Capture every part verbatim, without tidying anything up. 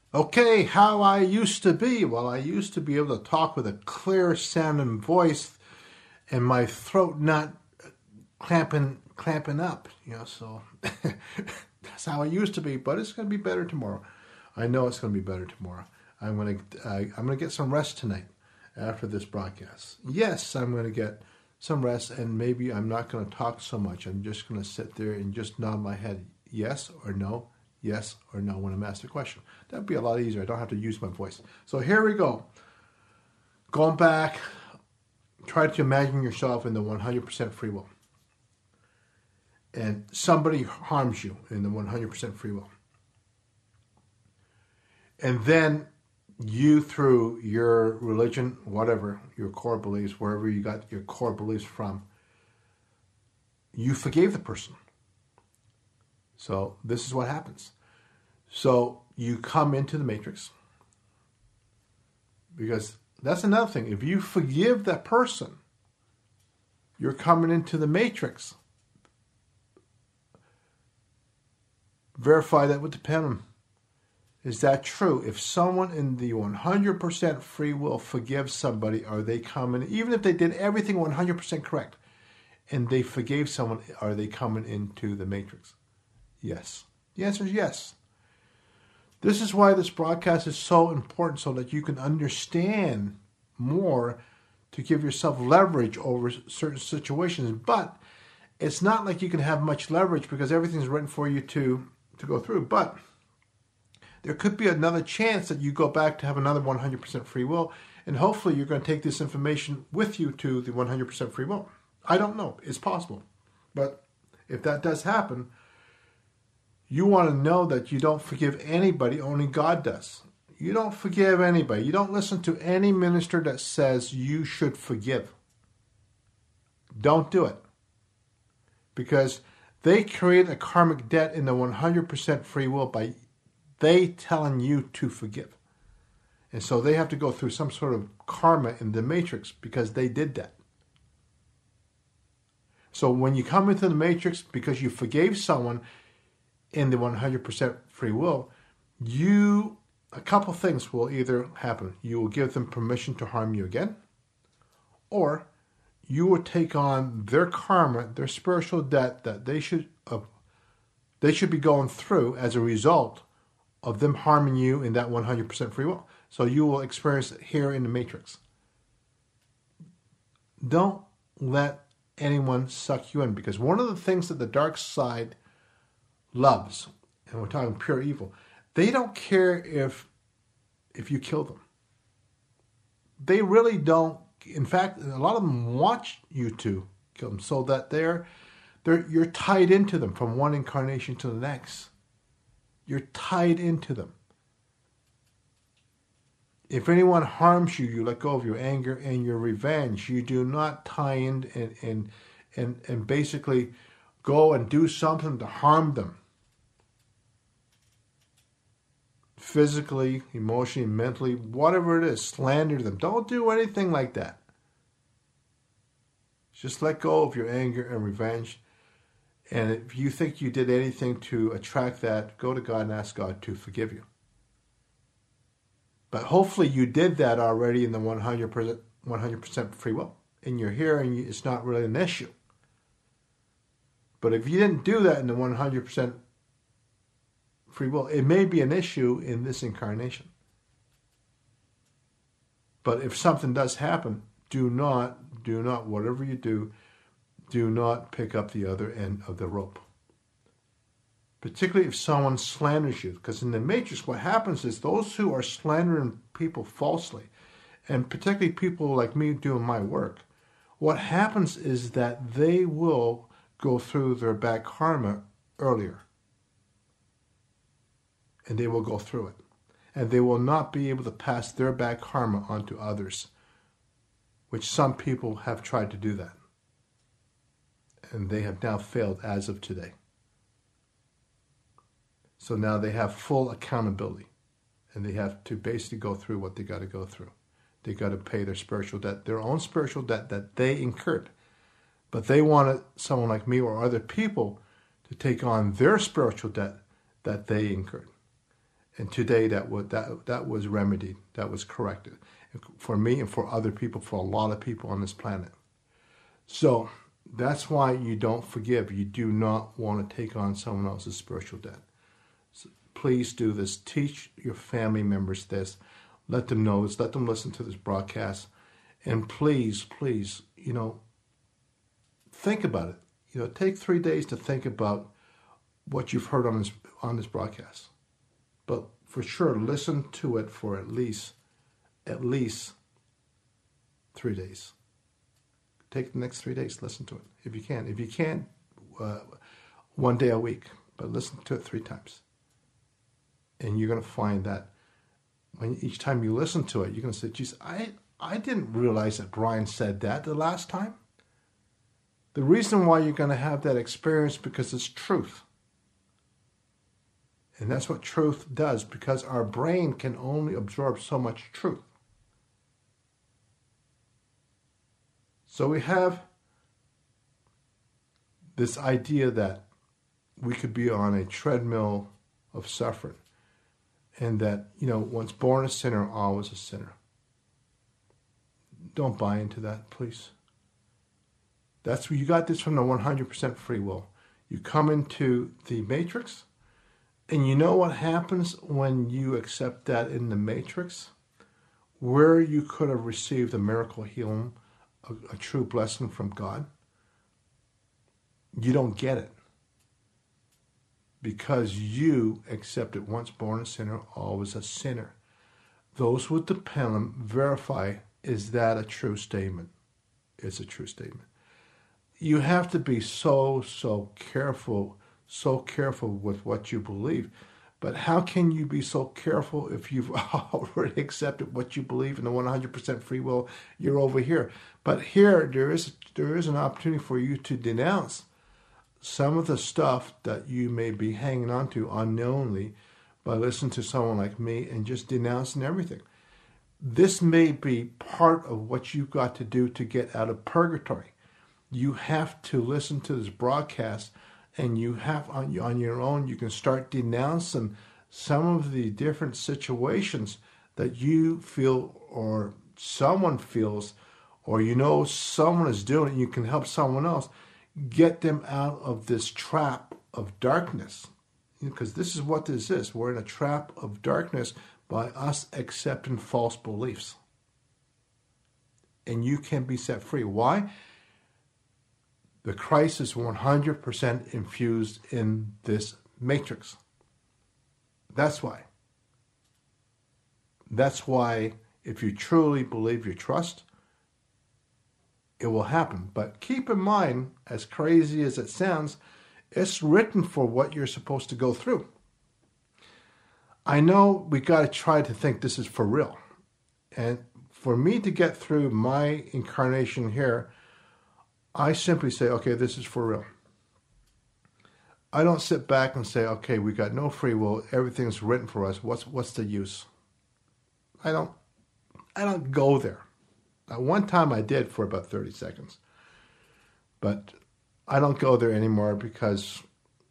Okay, how I used to be. Well, I used to be able to talk with a clear sounding voice and my throat not clamping clamping up, you know, so that's how I used to be, but it's going to be better tomorrow. I know it's going to be better tomorrow. I'm going to I, I'm going to get some rest tonight after this broadcast. Yes, I'm going to get some rest, and maybe I'm not going to talk so much. I'm just going to sit there and just nod my head yes or no, yes or no when I'm asked a question. That'd be a lot easier. I don't have to use my voice. So here we go. Going back, try to imagine yourself in the one hundred percent free will. And somebody harms you in the one hundred percent free will. And then you, through your religion, whatever, your core beliefs, wherever you got your core beliefs from, you forgave the person. So this is what happens. So you come into the matrix. Because that's another thing. If you forgive that person, you're coming into the matrix. Verify that with the pen. Is that true? If someone in the one hundred percent free will forgives somebody, are they coming, even if they did everything one hundred percent correct, and they forgave someone, are they coming into the matrix? Yes. The answer is yes. This is why this broadcast is so important, so that you can understand more to give yourself leverage over certain situations. But it's not like you can have much leverage because everything's written for you to, to go through. But there could be another chance that you go back to have another one hundred percent free will, and hopefully you're going to take this information with you to the one hundred percent free will. I don't know. It's possible. But if that does happen, you want to know that you don't forgive anybody, only God does. You don't forgive anybody. You don't listen to any minister that says you should forgive. Don't do it. Because they create a karmic debt in the one hundred percent free will by they telling you to forgive. And so they have to go through some sort of karma in the matrix because they did that. So when you come into the matrix because you forgave someone in the one hundred percent free will, you, a couple things will either happen. You will give them permission to harm you again, or you will take on their karma, their spiritual debt that they should uh, they should be going through as a result of them harming you in that one hundred percent free will. So you will experience it here in the matrix. Don't let anyone suck you in, because one of the things that the dark side loves, and we're talking pure evil, they don't care if if you kill them. They really don't. In fact, a lot of them want you to kill them so that they're they're you're tied into them from one incarnation to the next. You're tied into them. If anyone harms you, you let go of your anger and your revenge. You do not tie in and and and, and basically go and do something to harm them. Physically, emotionally, mentally, whatever it is, slander them. Don't do anything like that. Just let go of your anger and revenge. And if you think you did anything to attract that, go to God and ask God to forgive you. But hopefully you did that already in the one hundred percent, one hundred percent free will. And you're here and it's not really an issue. But if you didn't do that in the one hundred percent free will, it may be an issue in this incarnation. But if something does happen, do not, do not, whatever you do, do not pick up the other end of the rope. Particularly if someone slanders you. Because in the matrix, what happens is those who are slandering people falsely, and particularly people like me doing my work, what happens is that they will go through their bad karma earlier. And they will go through it. And they will not be able to pass their bad karma on to others, which some people have tried to do that. And they have now failed as of today. So now they have full accountability. And they have to basically go through what they got to go through. They got to pay their spiritual debt, their own spiritual debt that they incurred. But they wanted someone like me or other people to take on their spiritual debt that they incurred. And today that was, that, that was remedied. That was corrected for me and for other people, for a lot of people on this planet. So that's why you don't forgive. You do not want to take on someone else's spiritual debt. So please do this. Teach your family members this. Let them know this. Let them listen to this broadcast. And please, please, you know, think about it. You know, take three days to think about what you've heard on this on this broadcast. But for sure, listen to it for at least, at least three days. Take the next three days, listen to it, if you can. If you can't, uh, one day a week, but listen to it three times. And you're going to find that when each time you listen to it, you're going to say, geez, I, I didn't realize that Brian said that the last time. The reason why you're going to have that experience because it's truth. And that's what truth does, because our brain can only absorb so much truth. So we have this idea that we could be on a treadmill of suffering, and that, you know, once born a sinner, always a sinner. Don't buy into that, please. That's where you got this from, the one hundred percent free will. You come into the matrix, and you know what happens when you accept that in the matrix? Where you could have received a miracle healing, a, a true blessing from God, you don't get it. Because you accepted once born a sinner, always a sinner. Those with the pendulum verify, is that a true statement? It's a true statement. You have to be so, so careful, so careful with what you believe. But how can you be so careful if you've already accepted what you believe in the one hundred percent free will? You're over here. But here, there is there is an opportunity for you to denounce some of the stuff that you may be hanging on to unknowingly by listening to someone like me and just denouncing everything. This may be part of what you've got to do to get out of purgatory. You have to listen to this broadcast, and you have on, on your own, you can start denouncing some of the different situations that you feel or someone feels, or you know someone is doing it, you can help someone else get them out of this trap of darkness. Because this is what this is. We're in a trap of darkness by us accepting false beliefs. And you can be set free. Why? The Christ is one hundred percent infused in this matrix. That's why. That's why if you truly believe, you trust, it will happen. But keep in mind, as crazy as it sounds, it's written for what you're supposed to go through. I know we got to try to think this is for real. And for me to get through my incarnation here, I simply say, okay, this is for real. I don't sit back and say, okay, we got no free will, everything's written for us, what's what's the use? I don't I don't go there. At one time I did for about thirty seconds. But I don't go there anymore because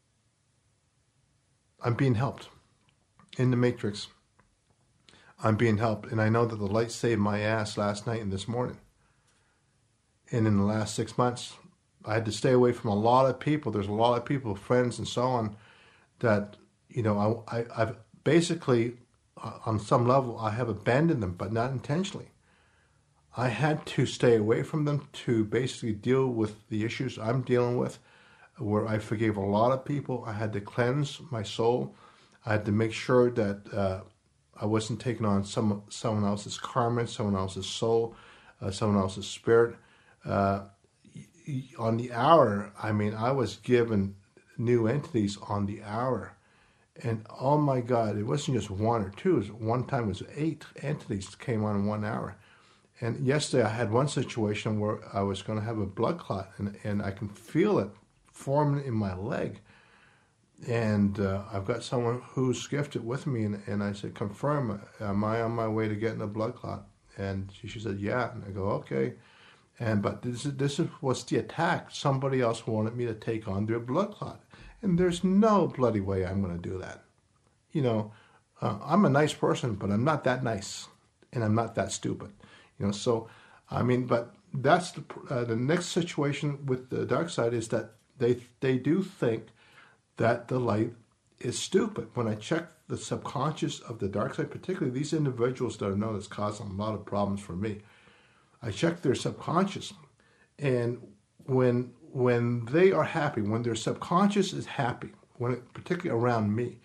I'm being helped. In the matrix, I'm being helped. And I know that the light saved my ass last night and this morning. And in the last six months, I had to stay away from a lot of people. There's a lot of people, friends and so on, that, you know, I, I, I've basically, uh, on some level, I have abandoned them, but not intentionally. I had to stay away from them to basically deal with the issues I'm dealing with, where I forgave a lot of people. I had to cleanse my soul. I had to make sure that uh, I wasn't taking on some someone else's karma, someone else's soul, uh, someone else's spirit. Uh, on the hour, I mean, I was given new entities on the hour. And oh my God, it wasn't just one or two. It was, one time it was eight entities came on in one hour. And yesterday I had one situation where I was going to have a blood clot, and, and I can feel it forming in my leg. And uh, I've got someone who's gifted with me, and, and I said, confirm, am I on my way to getting a blood clot? And she, she said, yeah. And I go, okay. And but this is this is was the attack. Somebody else wanted me to take on their blood clot, and there's no bloody way I'm going to do that. You know, Uh, I'm a nice person, but I'm not that nice, and I'm not that stupid. You know, so I mean, but that's the uh, the next situation with the dark side is that they they do think that the light is stupid. When I check the subconscious of the dark side, particularly these individuals that I know that's causing a lot of problems for me, I check their subconscious, and when when they are happy, when their subconscious is happy, when it, particularly around me,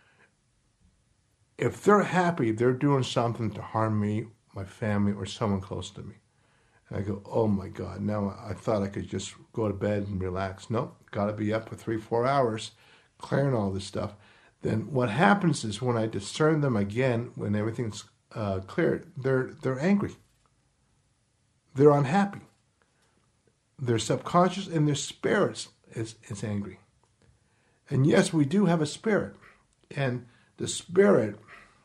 if they're happy, they're doing something to harm me, my family, or someone close to me. And I go, oh my God, now I thought I could just go to bed and relax. Nope, got to be up for three, four hours, clearing all this stuff. Then what happens is when I discern them again, when everything's uh, cleared, they're they're angry. They're unhappy. Their subconscious and their spirits is, is angry. And yes, we do have a spirit. And the spirit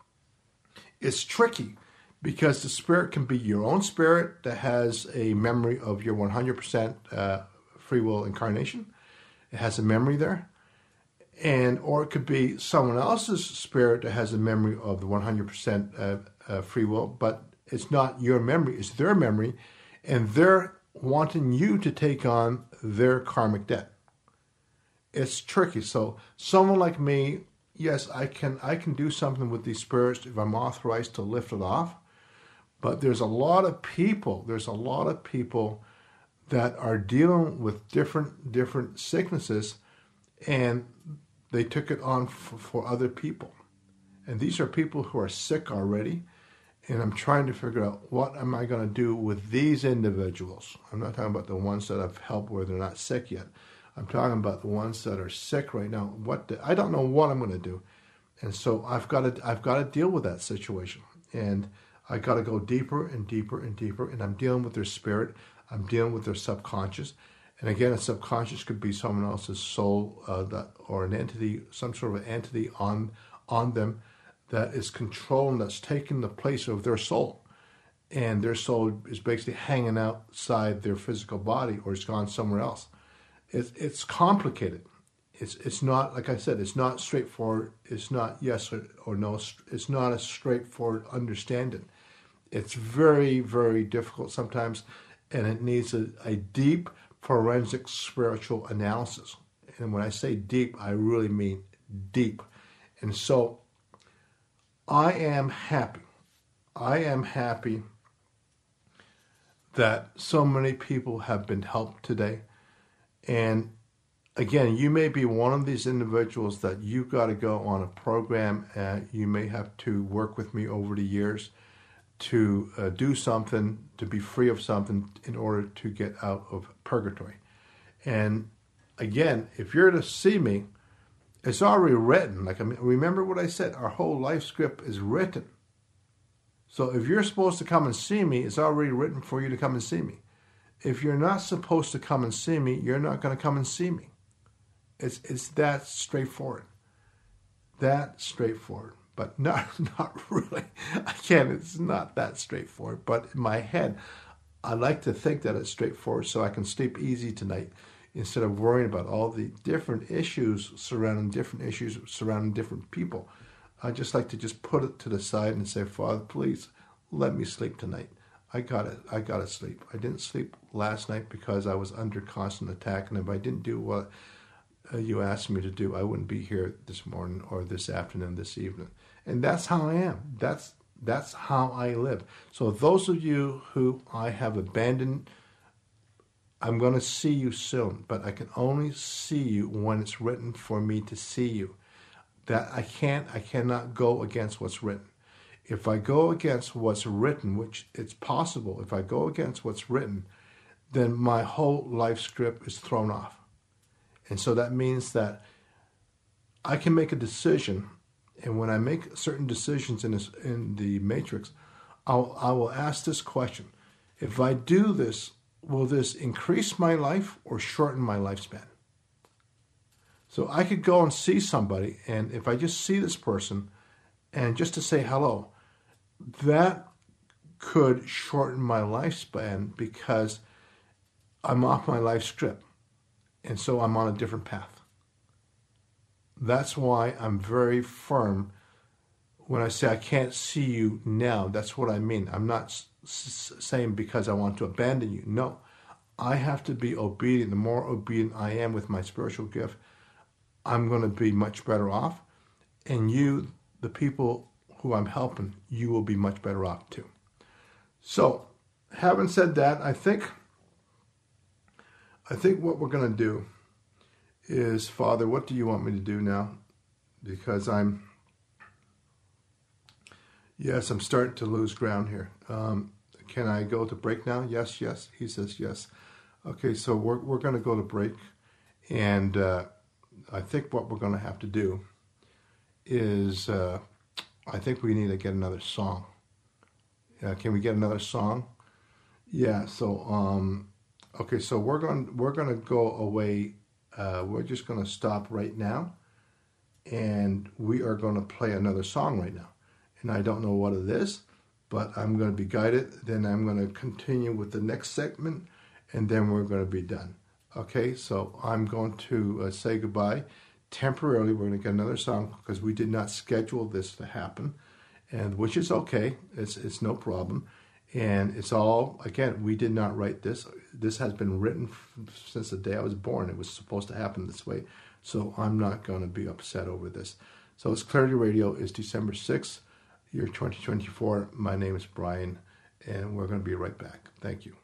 is tricky because the spirit can be your own spirit that has a memory of your one hundred percent uh, free will incarnation. It has a memory there. And or it could be someone else's spirit that has a memory of the one hundred percent uh, uh, free will, but it's not your memory, it's their memory, and they're wanting you to take on their karmic debt. It's tricky. So someone like me, yes, I can I can do something with these spirits if I'm authorized to lift it off. But there's a lot of people, there's a lot of people that are dealing with different different sicknesses, and they took it on for, for other people. And these are people who are sick already, and I'm trying to figure out what am I going to do with these individuals. I'm not talking about the ones that I've helped where they're not sick yet. I'm talking about the ones that are sick right now. What the, I don't know what I'm going to do, and so I've got to I've got to deal with that situation, and I got to go deeper and deeper and deeper. And I'm dealing with their spirit. I'm dealing with their subconscious, and again, a subconscious could be someone else's soul uh, that or an entity, some sort of an entity on on them that is controlling, that's taking the place of their soul, and their soul is basically hanging outside their physical body or it's gone somewhere else. It's it's complicated. It's it's not, like I said, it's not straightforward. It's not yes or, or no. It's not a straightforward understanding. It's very, very difficult sometimes, and it needs a, a deep forensic spiritual analysis. And when I say deep, I really mean deep. And so I am happy. I am happy that so many people have been helped today. And again, you may be one of these individuals that you've got to go on a program. Uh, you may have to work with me over the years to uh, do something, to be free of something in order to get out of purgatory. And again, if you're to see me, it's already written. Like I mean, remember what I said, our whole life script is written. So if you're supposed to come and see me, it's already written for you to come and see me. If you're not supposed to come and see me, you're not going to come and see me. It's it's that straightforward. That straightforward. But not not really. Again, it's not that straightforward. But in my head, I like to think that it's straightforward so I can sleep easy tonight instead of worrying about all the different issues surrounding different issues surrounding different people. I just like to just put it to the side and say, Father, please let me sleep tonight. I got it. I got to sleep. I didn't sleep last night because I was under constant attack, and if I didn't do what uh, you asked me to do, I wouldn't be here this morning or this afternoon, this evening. And that's how I am. That's that's how I live. So those of you who I have abandoned, I'm going to see you soon, but I can only see you when it's written for me to see you. That I can't, I cannot go against what's written. If I go against what's written, which it's possible, if I go against what's written, then my whole life script is thrown off. And so that means that I can make a decision, and when I make certain decisions in this, in the matrix, I'll, I will ask this question. If I do this, will this increase my life or shorten my lifespan? So I could go and see somebody, and if I just see this person, and just to say hello, that could shorten my lifespan because I'm off my life script, and so I'm on a different path. That's why I'm very firm when I say I can't see you now, that's what I mean. I'm not s- s- saying because I want to abandon you. No, I have to be obedient. The more obedient I am with my spiritual gift, I'm going to be much better off. And you, the people who I'm helping, you will be much better off too. So, having said that, I think, I think what we're going to do is, Father, what do you want me to do now? Because I'm, yes, I'm starting to lose ground here. Um, can I go to break now? Yes, yes. He says yes. Okay, so we're we're going to go to break, and uh, I think what we're going to have to do is, uh, I think we need to get another song. Uh, can we get another song? Yeah. So, um, okay. So we're going we're going to go away. Uh, we're just going to stop right now, and we are going to play another song right now. And I don't know what it is, but I'm going to be guided. Then I'm going to continue with the next segment, and then we're going to be done. Okay. So I'm going to uh, say goodbye. Temporarily, we're going to get another song because we did not schedule this to happen, and which is okay. It's it's no problem, and it's all, again, we did not write this. This has been written f- since the day I was born. It was supposed to happen this way, so I'm not going to be upset over this. So it's Clarity Radio. It's December sixth, year twenty twenty-four. My name is Brian, and we're going to be right back. Thank you.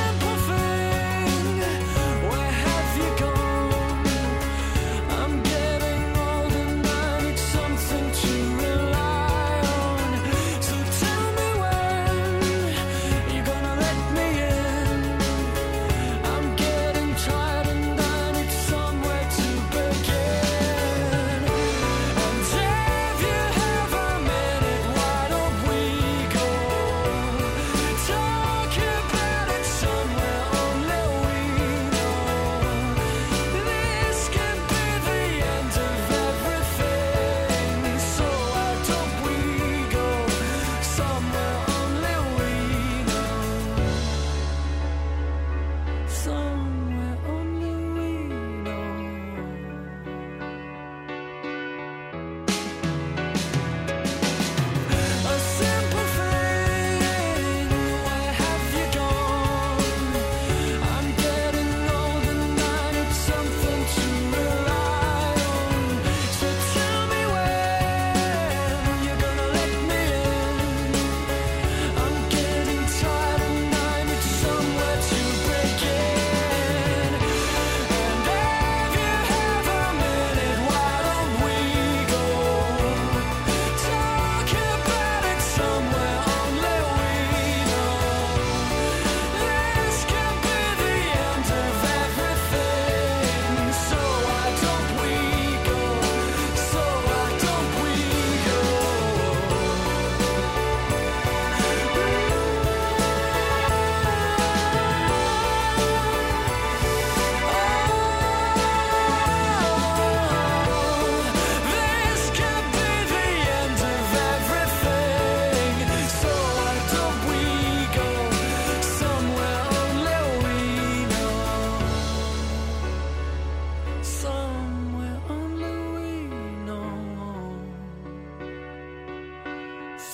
I'm getting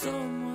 someone